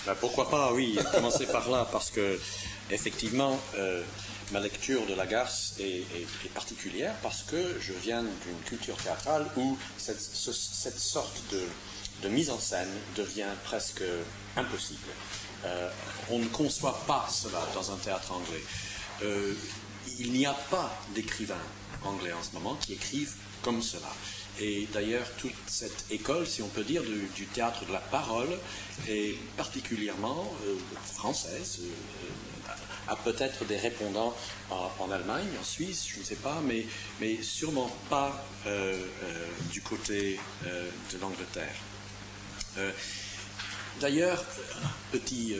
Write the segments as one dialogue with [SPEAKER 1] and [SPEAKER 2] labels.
[SPEAKER 1] Pourquoi pas, oui, commencer par là, parce que, effectivement, ma lecture de Lagarce est particulière, parce que je viens d'une culture théâtrale où cette sorte de mise en scène devient presque impossible. On ne conçoit pas cela dans un théâtre anglais. Il n'y a pas d'écrivains anglais en ce moment qui écrivent comme cela. Et d'ailleurs, toute cette école, si on peut dire, du théâtre de la parole, est particulièrement française, a peut-être des répondants en Allemagne, en Suisse, je ne sais pas, mais sûrement pas du côté de l'Angleterre. D'ailleurs, petite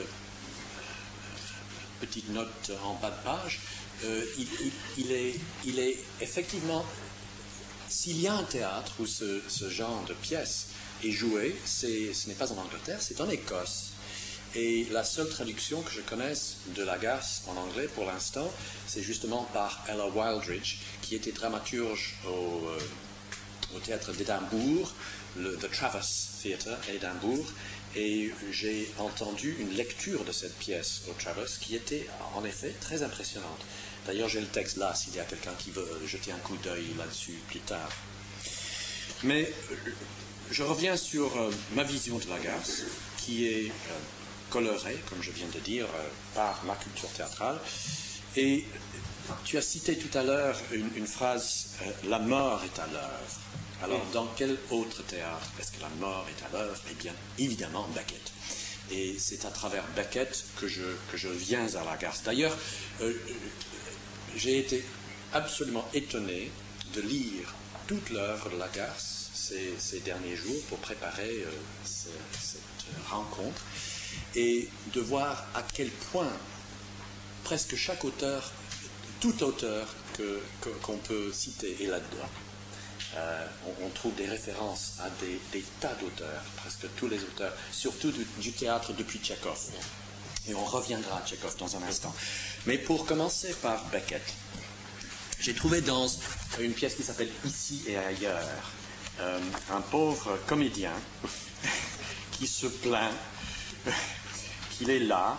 [SPEAKER 1] note en bas de page, il est effectivement... S'il y a un théâtre où ce genre de pièce est joué, ce n'est pas en Angleterre, c'est en Écosse. Et la seule traduction que je connaisse de Lagarce en anglais pour l'instant, c'est justement par Ella Wildridge, qui était dramaturge au théâtre d'Édimbourg, The Traverse Theatre à Édimbourg, et j'ai entendu une lecture de cette pièce au Traverse qui était en effet très impressionnante. D'ailleurs, j'ai le texte là, s'il y a quelqu'un qui veut jeter un coup d'œil là-dessus plus tard. Mais je reviens sur ma vision de Lagarce, qui est colorée, comme je viens de dire, par ma culture théâtrale. Et tu as cité tout à l'heure une phrase « La mort est à l'œuvre ». Alors, dans quel autre théâtre est-ce que la mort est à l'œuvre? Eh bien, évidemment, Beckett. Et c'est à travers Beckett que je viens à Lagarce. D'ailleurs, j'ai été absolument étonné de lire toute l'œuvre de Lagarce ces derniers jours pour préparer cette rencontre et de voir à quel point presque chaque auteur, tout auteur qu'on peut citer est là-dedans. On trouve des références à des tas d'auteurs, presque tous les auteurs, surtout du théâtre depuis Tchekhov. Et on reviendra à Tchekhov dans un instant. Mais pour commencer par Beckett, j'ai trouvé dans une pièce qui s'appelle Ici et ailleurs, un pauvre comédien qui se plaint qu'il est là.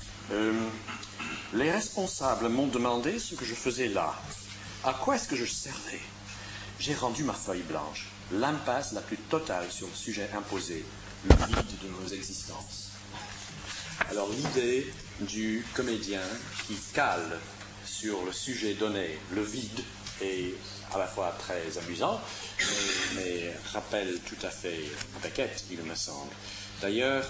[SPEAKER 1] Les responsables m'ont demandé ce que je faisais là. À quoi est-ce que je servais? J'ai rendu ma feuille blanche, l'impasse la plus totale sur le sujet imposé, le vide de nos existences. Alors l'idée du comédien qui cale sur le sujet donné, le vide, est à la fois très amusant, mais rappelle tout à fait Beckett, il me semble. D'ailleurs,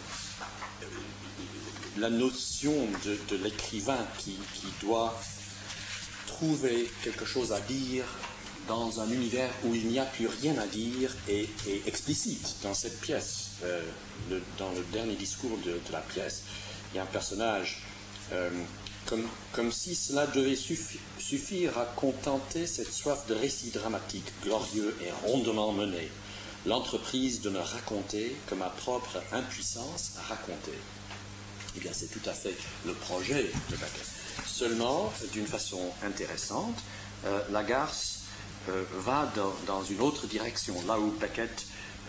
[SPEAKER 1] la notion de l'écrivain qui doit trouver quelque chose à dire dans un univers où il n'y a plus rien à dire est explicite dans cette pièce. Dans le dernier discours de la pièce, il y a un personnage comme si cela devait suffire à contenter cette soif de récit dramatique, glorieux et rondement mené, l'entreprise de ne raconter que ma propre impuissance à raconter. Eh bien, c'est tout à fait le projet de Beckett. Seulement, d'une façon intéressante, Lagarce va dans une autre direction, là où Beckett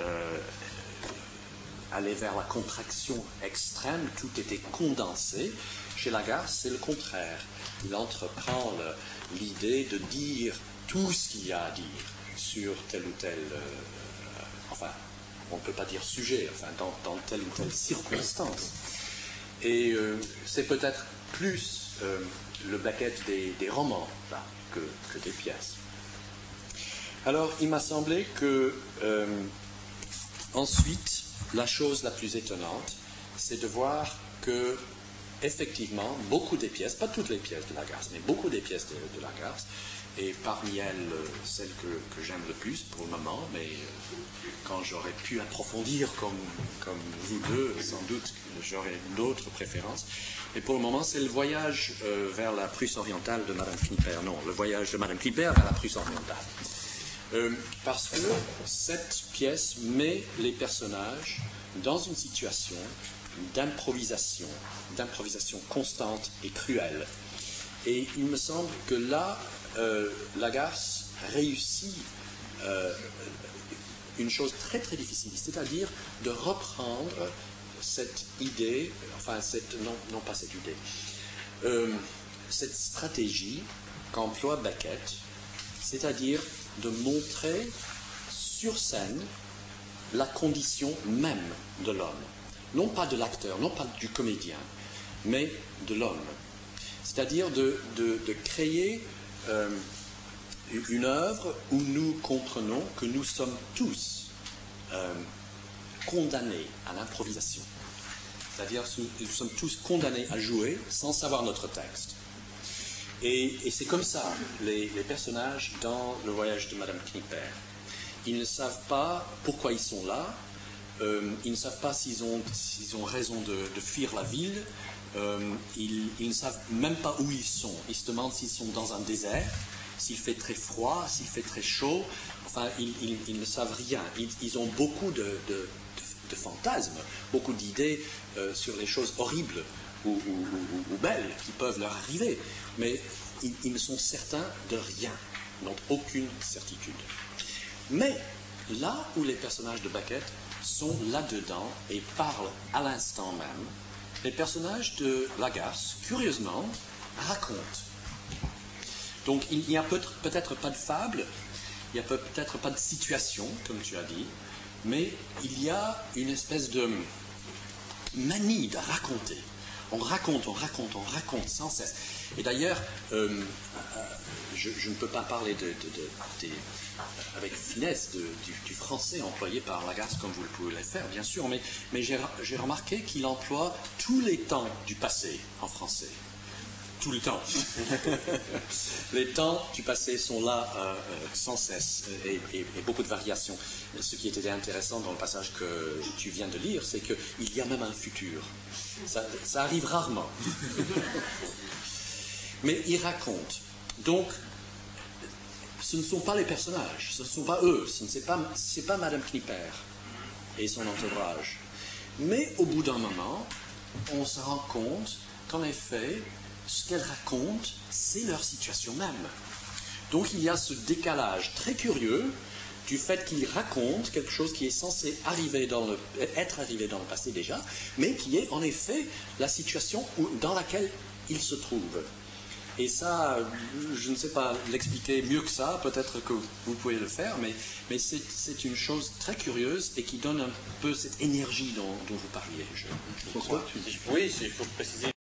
[SPEAKER 1] allait vers la contraction extrême, tout était condensé. Chez Lagarce, c'est le contraire. Il entreprend l'idée de dire tout ce qu'il y a à dire sur tel ou tel, enfin, on ne peut pas dire sujet, enfin, dans telle ou telle circonstance. Et c'est peut-être plus le Beckett des romans là, que des pièces. Alors, il m'a semblé que, ensuite, la chose la plus étonnante, c'est de voir que, effectivement, beaucoup des pièces, pas toutes les pièces de Lagarce, mais beaucoup des pièces de Lagarce, et parmi elles, celle que j'aime le plus pour le moment, mais quand j'aurais pu approfondir comme vous deux, sans doute, j'aurais d'autres préférences. Mais pour le moment, c'est le voyage vers la Prusse orientale de Madame Kniper. Non, le voyage de Madame Kniper vers la Prusse orientale. Parce que cette pièce met les personnages dans une situation d'improvisation constante et cruelle. Et il me semble que là, Lagarce réussit une chose très très difficile, c'est-à-dire de reprendre cette idée, enfin, non pas cette idée, cette stratégie qu'emploie Beckett, c'est-à-dire de montrer sur scène la condition même de l'homme. Non pas de l'acteur, non pas du comédien, mais de l'homme. C'est-à-dire de créer une œuvre où nous comprenons que nous sommes tous condamnés à l'improvisation. C'est-à-dire que nous sommes tous condamnés à jouer sans savoir notre texte. Et c'est comme ça, les personnages dans Le Voyage de Madame Kniper. Ils ne savent pas pourquoi ils sont là, ils ne savent pas s'ils ont raison de fuir la ville, ils ne savent même pas où ils sont. Ils se demandent s'ils sont dans un désert, s'il fait très froid, s'il fait très chaud. Enfin, ils ne savent rien. Ils ont beaucoup de fantasmes, beaucoup d'idées sur les choses horribles ou belles qui peuvent leur arriver. Mais ils ne sont certains de rien, n'ont aucune certitude. Mais là où les personnages de Beckett sont là-dedans et parlent à l'instant même, les personnages de Lagarce, curieusement, racontent. Donc il n'y a peut-être pas de fable, il n'y a peut-être pas de situation, comme tu as dit, mais il y a une espèce de manie de raconter. On raconte sans cesse. Et d'ailleurs, je ne peux pas parler avec finesse du français employé par Lagarce comme vous le pouvez le faire, bien sûr, mais j'ai remarqué qu'il emploie tous les temps du passé en français. Tout le temps. Les temps du passé sont là sans cesse et beaucoup de variations. Ce qui était intéressant dans le passage que tu viens de lire, c'est qu'il y a même un futur. Ça arrive rarement. Mais il raconte. Donc, ce ne sont pas les personnages, ce ne sont pas eux, ce n'est pas Madame Kniper et son entourage. Mais au bout d'un moment, on se rend compte qu'en effet, ce qu'elles racontent, c'est leur situation même. Donc il y a ce décalage très curieux du fait qu'ils racontent quelque chose qui est censé être arrivé dans le passé déjà, mais qui est en effet la situation dans laquelle ils se trouvent. Et ça, je ne sais pas l'expliquer mieux que ça, peut-être que vous pouvez le faire, mais c'est une chose très curieuse et qui donne un peu cette énergie dont vous parliez, je crois.
[SPEAKER 2] Oui, il faut préciser